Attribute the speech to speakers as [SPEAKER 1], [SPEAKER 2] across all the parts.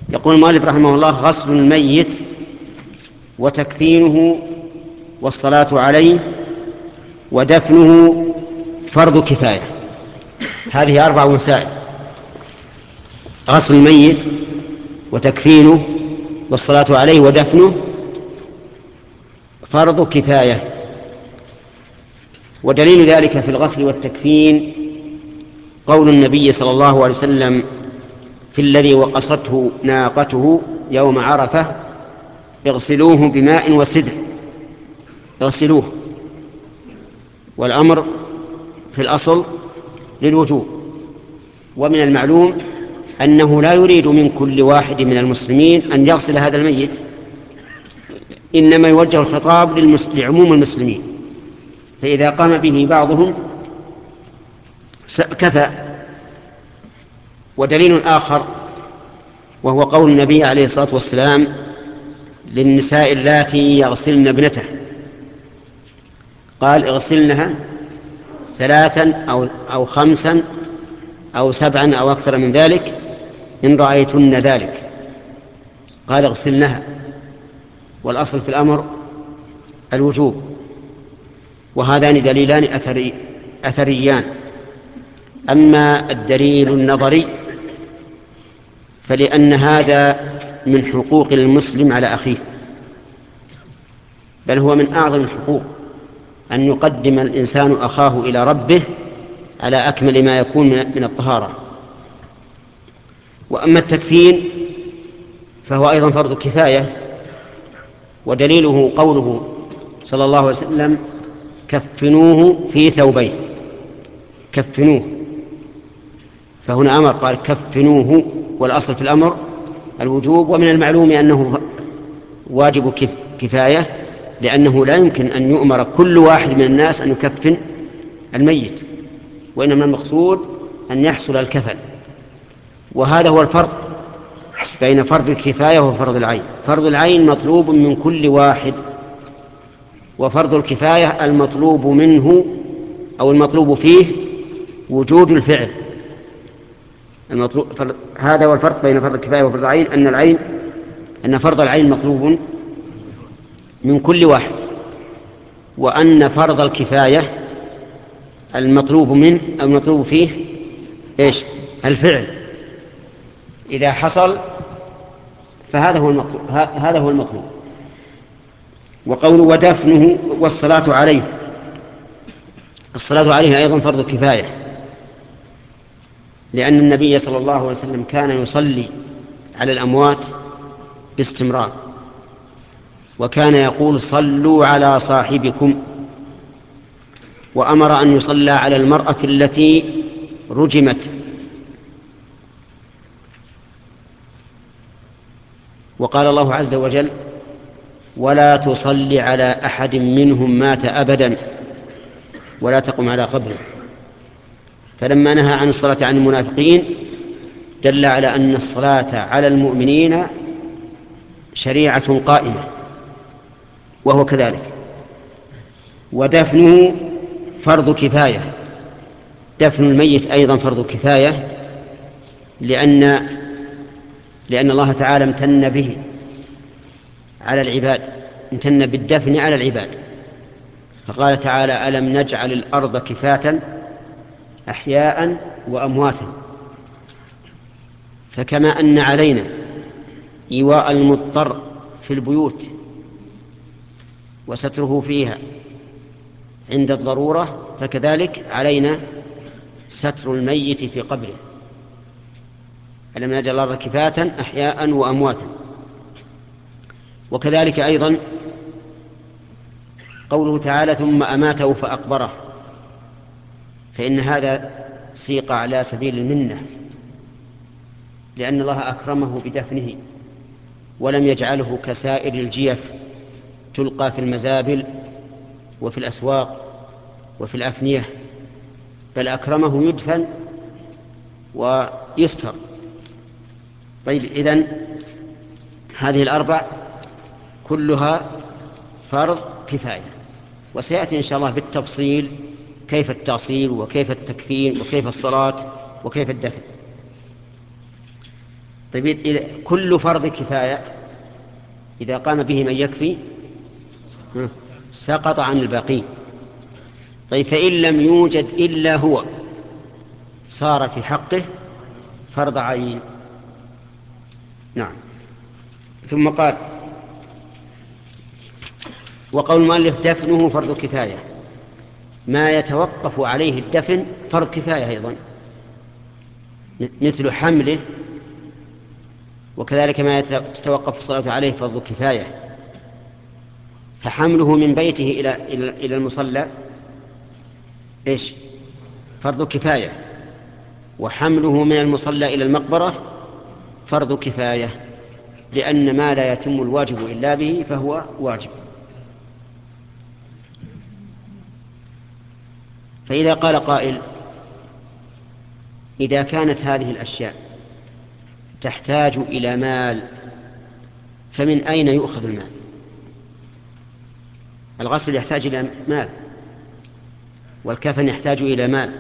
[SPEAKER 1] يقول المؤلف رحمه الله: غسل الميت وتكفينه والصلاة عليه ودفنه فرض كفاية. هذه 4 مسائل: غسل الميت وتكفينه والصلاة عليه ودفنه فرض كفاية. ودليل ذلك في الغسل والتكفين قول النبي صلى الله عليه وسلم في الذي وقصته ناقته يوم عرفة: اغسلوه بماء وسدر. اغسلوه، والأمر في الأصل للوجوب. ومن المعلوم أنه لا يريد من كل واحد من المسلمين أن يغسل هذا الميت، إنما يوجه الخطاب لعموم المسلمين، فإذا قام به بعضهم كفى. ودليل آخر وهو قول النبي عليه الصلاة والسلام للنساء اللاتي يغسلن ابنته، قال: اغسلنها 3 أو 5 أو 7 أو أكثر من ذلك إن رأيتن ذلك. قال: اغسلنها، والأصل في الأمر الوجوب. وهذان دليلان أثريان. أما الدليل النظري فلأن هذا من حقوق المسلم على أخيه، بل هو من أعظم الحقوق أن يقدم الإنسان أخاه إلى ربه على أكمل ما يكون من الطهارة. وأما التكفين فهو أيضا فرض كفاية، ودليله قوله صلى الله عليه وسلم: كفنوه في ثوبين. كفنوه، فهنا أمر قال كفنوه، والأصل في الأمر الوجوب. ومن المعلوم أنه واجب كفاية، لأنه لا يمكن أن يؤمر كل واحد من الناس أن يكفن الميت، وإنما المقصود أن يحصل الكفن. وهذا هو الفرق بين فرض الكفاية وفرض العين. فرض العين مطلوب من كل واحد، وفرض الكفاية المطلوب منه أو المطلوب فيه وجود الفعل. هذا هو الفرق بين فرض الكفاية وفرض العين، أن فرض العين مطلوب من كل واحد، وأن فرض الكفاية المطلوب منه أو المطلوب فيه إيش؟ الفعل. إذا حصل فهذا هو المطلوب. وقوله ودفنه والصلاة عليه، الصلاة عليه أيضا فرض كفاية، لأن النبي صلى الله عليه وسلم كان يصلي على الأموات باستمرار، وكان يقول: صلوا على صاحبكم. وأمر أن يصلى على المرأة التي رجمت، وقال الله عز وجل: ولا تصل على أحد منهم مات أبدا ولا تقم على قبره. فلما نهى عن الصلاة عن المنافقين دل على أن الصلاة على المؤمنين شريعة قائمة، وهو كذلك. ودفنه فرض كفاية، دفن الميت أيضا فرض كفاية، لأن الله تعالى امتن به على العباد، امتن بالدفن على العباد، فقال تعالى: ألم نجعل الأرض كفاة أحياء وأمواتا. فكما أن علينا إيواء المضطر في البيوت وستره فيها عند الضرورة، فكذلك علينا ستر الميت في قبره. ألم نجعل الأرض كفاة أحياء وأمواتا. وكذلك أيضا قوله تعالى: ثم أماته فأقبره، فإن هذا سيق على سبيل المنة، لأن الله أكرمه بدفنه ولم يجعله كسائر الجيف تلقى في المزابل وفي الأسواق وفي الأفنية، بل أكرمه يدفن ويستر. طيب، إذن هذه 4 كلها فرض كفاية، وسيأتي إن شاء الله بالتفصيل كيف التأصيل وكيف التكفين وكيف الصلاة وكيف الدفن. طيب إذا كل فرض كفاية إذا قام به من يكفي سقط عن الباقين. طيب فإن لم يوجد إلا هو صار في حقه فرض عين. نعم. ثم قال وقول المؤلف دفنه فرض كفاية، ما يتوقف عليه الدفن فرض كفاية أيضا، مثل حمله، وكذلك ما تتوقف الصلاة عليه فرض كفاية. فحمله من بيته إلى المصلى إيش؟ فرض كفاية. وحمله من المصلى إلى المقبرة فرض كفاية، لأن ما لا يتم الواجب إلا به فهو واجب. فإذا قال قائل إذا كانت هذه الأشياء تحتاج إلى مال فمن أين يؤخذ المال؟ الغسل يحتاج إلى مال، والكفن يحتاج إلى مال،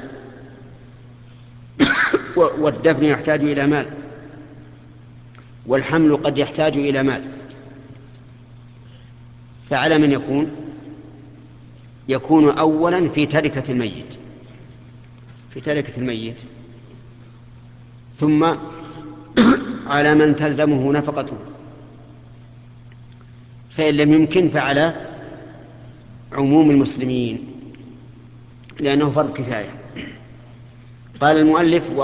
[SPEAKER 1] والدفن يحتاج إلى مال، والحمل قد يحتاج إلى مال. فعلى من يكون أولا في تركة الميت، ثم على من تلزمه نفقته، فإن لم يمكن فعلى عموم المسلمين لأنه فرض كفاية. قال المؤلف